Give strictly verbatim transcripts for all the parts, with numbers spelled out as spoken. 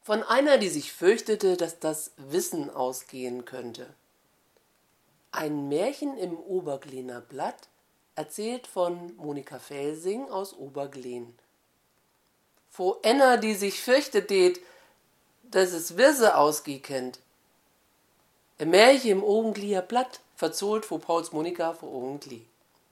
Von einer, die sich fürchtete, dass das Wissen ausgehen könnte. Ein Märchen im Oberglener Blatt, erzählt von Monika Felsing aus Oberglen. Vor einer, die sich fürchtet, det, dass es Wissen ausgehen könnt. Ein Märchen im Oberglener Blatt, verzollt vor Pauls Monika vor Obergli.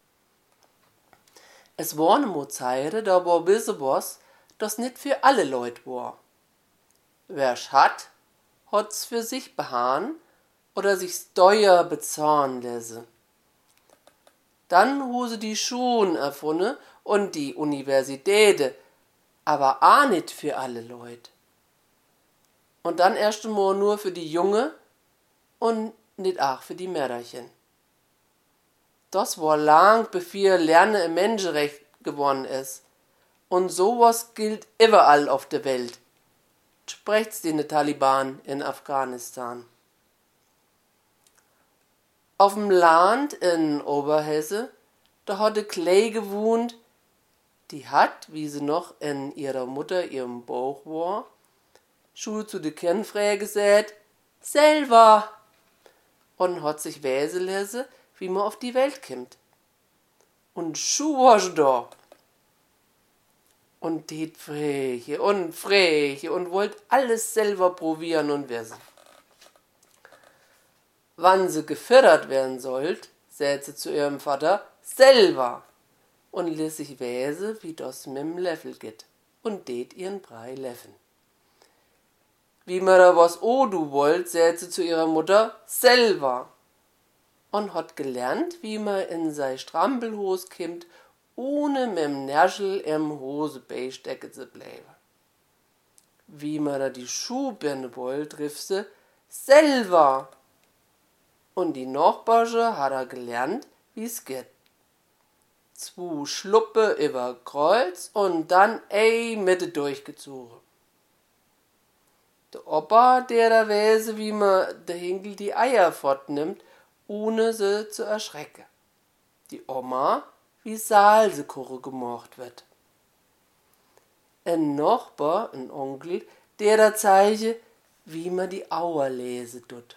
Es war ne Mozeire, da war Wissen was, das nicht für alle Leute war. Wer's hat, hat's für sich beharren oder sich's teuer bezahlen lasse. Dann huse die Schulen erfunden und die Universitäten, aber auch nicht für alle Leute. Und dann erst einmal nur für die Junge und nicht auch für die Mädchen. Das war lang, bevor Lernen im Menschenrecht geworden ist. Und sowas gilt überall auf der Welt. Sprecht's den Taliban in Afghanistan. Auf dem Land in Oberhesse, da hat de Klei gewohnt, die hat, wie sie noch in ihrer Mutter ihrem Bauch war, Schuh zu de Kernfrä gesät, selber, und hat sich wäsen lassen, wie man auf die Welt kommt. Und Schuh war schon da. Und det freche und freche und wollt alles selber probieren und wissen. Wann sie gefördert werden sollt, sät sie zu ihrem Vater selber und ließ sich wäse, wie das mit dem Löffel geht und det ihren Brei leffen. Wie man da was o du wollt, sät sie zu ihrer Mutter selber und hat gelernt, wie man in sei Strampelhos kimmt, ohne mit dem Nerschel im Hosebein stecken zu bleiben. Wie man da die Schuhbirne wollt, rief sie selber. Und die Nachbarsche hat er gelernt, wie's geht. Zwei Schluppe über Kreuz und dann ei Mitte durchgezogen. Der Opa, der da weiß, wie man der Hinkel die Eier fortnimmt, ohne sie zu erschrecken. Die Oma, wie Salzekuche gemacht wird. Ein Nachbar, ein Onkel, der da zeige, wie man die Auer lese tut.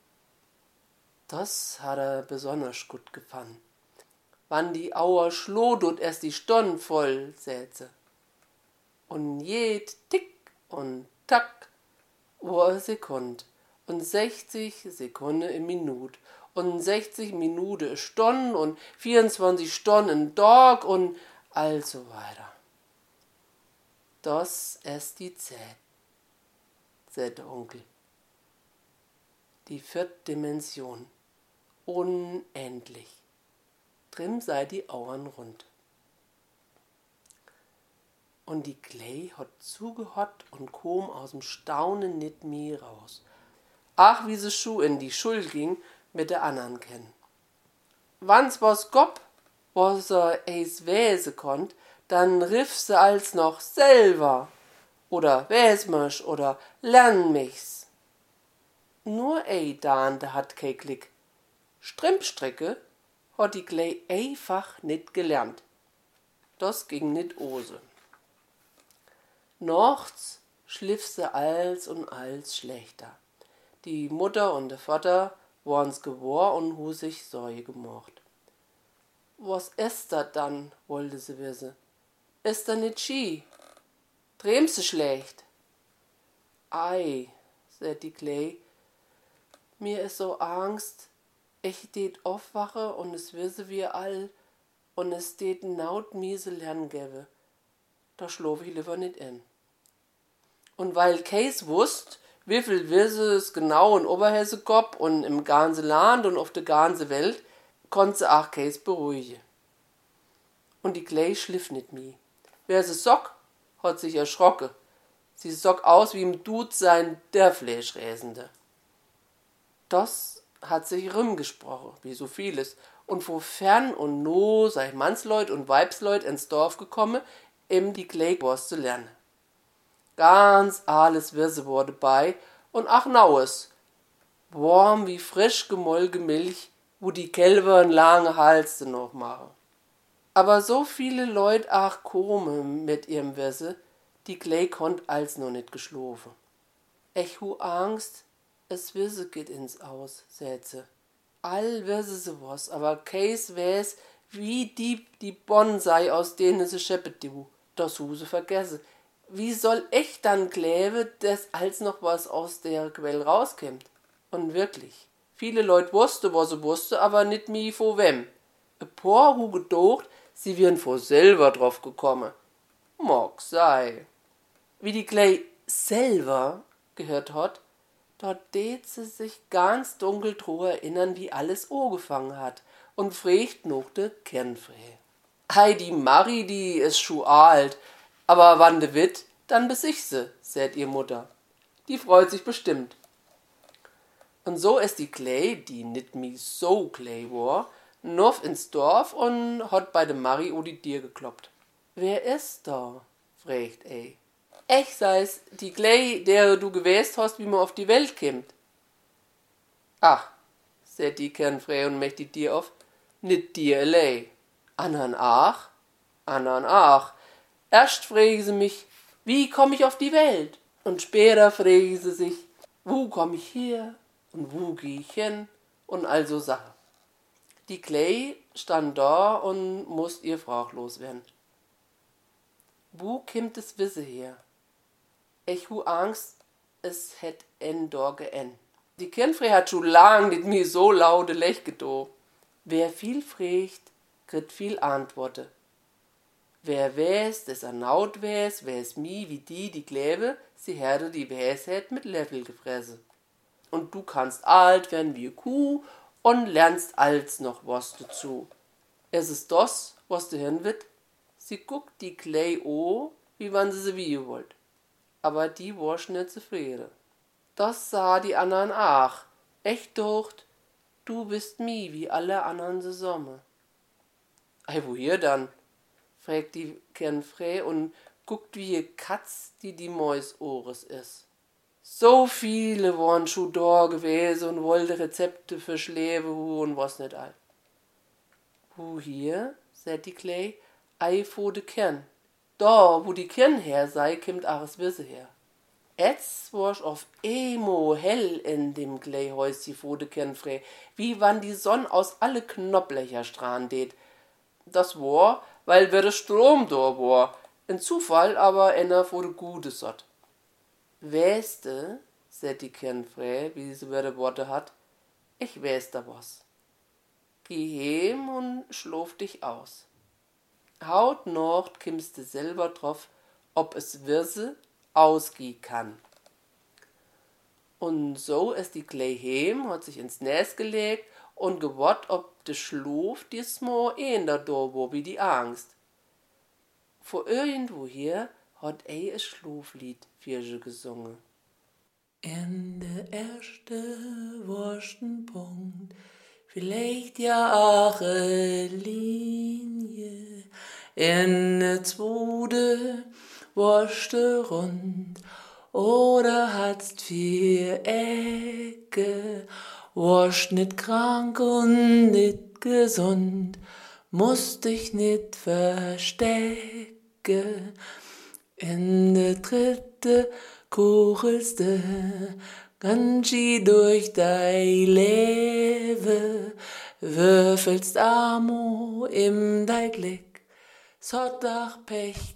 Das hat er besonders gut gefallen. Wann die Auer schloh, tut erst die Stunde voll sätze. Und jed Tick und Tack war eine Sekund und sechzig Sekunden in Minute. Und sechzig Minuten eine Stunde und vierundzwanzig Stunden ein Tag und all so weiter. Das ist die Zeit, sagt der Onkel. Die vierte Dimension. Unendlich. Drin sei die Auern rund. Und die Klei hat zugehört und kom aus dem Staunen nit mehr raus. Ach, wie se Schuh in die Schuld ging, mit der anderen kennen. Wann's was gopp, was er eis wäse konnt, dann riff se als noch selber oder wäs mich oder lern mich's. Nur ei Dante hat kei Klick. Strimpstrecke hat die Klei einfach nit gelernt. Das ging nit ose. Nachts schliff se als und als schlechter. Die Mutter und der Vater waren's gewor und hu sich Sorge gemacht. Was ist dat dann, wollte sie wissen. Ist da nit schi? Träumst du schlecht? Ei, sagt die Klei, mir is so Angst, ich det aufwache und es wisse wir all und es det naut miese Lern gäbe. Da schlof ich lieber nit in. Und weil Kees wusst, wie viel wisse es genau in Oberhesse gab und im ganzen Land und auf der ganzen Welt, konnte sie auch Kees beruhigen. Und die Klei schliff nit mi. Wer sie sock, hat sich erschrocken. Sie sock aus wie im Dud sein der Fleischräsende. Das hat sich rumgesprochen, wie so vieles, und wo fern und no sei Mannsleut und Weibsleut ins Dorf gekommen, im die Klei was zu lernen. Ganz alles Wirse wurde bei und ach naues, warm wie frisch gemolke Milch, wo die Kälber n lange Halste noch machen. Aber so viele Leut ach kome mit ihrem Wirse, die Klei konnt als noch nit geschlafen. Ich hu Angst, es wisse geht ins Aus, sät se. All wisse se was, aber keis weiß, wie diep die Bonsai, aus denen se scheppet du. Das hu se vergesse. Wie soll ich dann klebe, dass als noch was aus der Quelle rauskommt? Und wirklich, viele Leute wusste, was sie wusste, aber nicht mi vor wem. E paar hu gedocht, sie wären vor selber drauf gekommen. Mag sei. Wie die Clay selber gehört hat, dort tät sie sich ganz dunkel dro erinnern, wie alles angefangen hat, und fragt noch de Kernfrei. Hei, die Marie, die is schu alt, aber wann de wit, dann besich se, sät ihr Mutter. Die freut sich bestimmt. Und so ist die Clay, die nit mi so Clay war, noch ins Dorf und hat bei de Marie o die Tür gekloppt. Wer ist da? fragt ei. Ich sei's, die Clay, der du gewäßt hast, wie man auf die Welt kimmt. Ach, sät die Kernfrei und macht die Tür auf, nit dir allei. Andern ach, andern ach. Erst fragen sie mich, wie komm ich auf die Welt? Und später fragen sie sich, wo komm ich her? Und wo geh ich hin? Und also Sachen. Die Clay stand da und musste ihr Frage loswerden. Wo kimmt es Wisse her? Ich hu Angst, es hätt en Dorge en. Die Kernfrei hat schon lang mit mir so laute Lech gedo. Wer viel fragt, kriegt viel Antworten. Wer weiß, dass er naut weiß, weiß mi wie die, die gläbe, sie herde die Weisheit mit Löffel gefressen. Und du kannst alt werden wie Kuh und lernst als noch was dazu. Es ist das, was du hin wird. Sie guckt die Clay o, wie wann sie sie wie wollt. Aber die war nicht zufrieden. Das sah die andern ach. Echt docht, du bist mi wie alle andern zusammen. Ei, woher dann? fragt die Kernfrei und guckt wie ihr Katz, die die Mäus Ohres is. So viele waren schon da gewesen und wollte Rezepte für Schlewehu und was nicht all. Wo hier, sagt die Clay, ei vor de Kern. Da, wo die Kern her sei, kimmt ares Wisse her. Etz war's auf emo hell in dem Clayhäuschen vor de Kernfrei, wie wann die Sonn aus alle Knopplöcher strahlen tät. Das war, weil wer de Strom da war. Ein Zufall, aber einer vor de Gutes hat. Weißte, sagt die Kernfrei, wie sie wieder Worte hat, ich weiß da was. Geh heim und schlaf dich aus. Haut Nacht kimmst du selber drauf, ob es Wirse ausgehen kann. Und so ist die Clay heim, hat sich ins Nest gelegt und gewott, ob de Schlaf diesmal ähnder da war wie die Angst. Vor irgendwo hier hat ei es Schlaflied für sie gesungen. In der erste worsten Punkt, vielleicht ja ache Linie. In der zweite worste rund, oder hat's vier Ecke, warst nit krank und nit gesund, musst dich nit verstecke. In der dritte kuchelste Ganji durch dei Lewe, würfelst Amo im dei Glick, sot dach Pech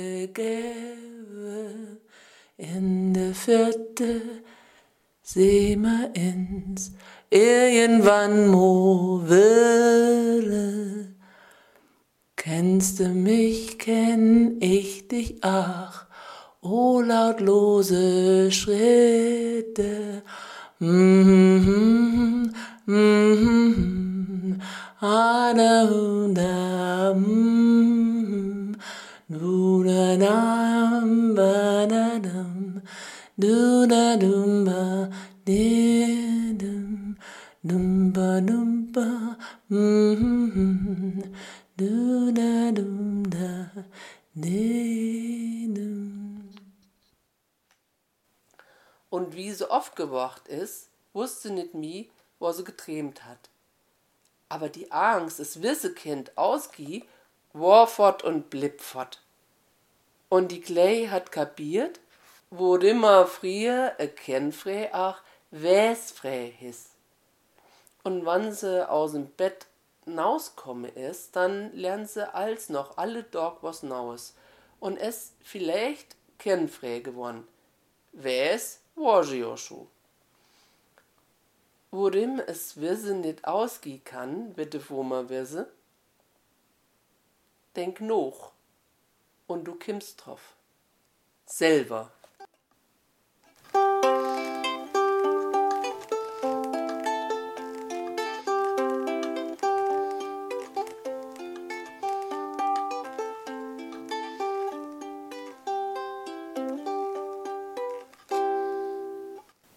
gegebe. In der vierte seh ma ins irgendwann mo Wille. Kennst du mich, kenn ich dich, ach, o lautlose Schritte. Mm-hmm, mm-hmm, ah-da-da, mm-hmm, du-da-dam, ba-da-dam, du-da-dum-ba, di-dum, dum-ba-dum-ba, mm-hmm, du-da-dum-da, di-dum. Und wie sie aufgewacht ist, wusste nicht mi, wo sie geträumt hat. Aber die Angst, das Wissekind ausgie, war fort und blieb fort. Und die Clay hat kapiert, Wo immer frie e Kennfrei ach Wäsfrei his. Und wann se aus dem Bett nauskomme ist, dann lernt se als noch alle Tag was Neues. Und es vielleicht Kennfrei geworden. Wäs war sie ja schon. Worin es Wissen nicht ausgehen kann, bitte wo man wisse, denk noch und du kimmst drauf. Selber.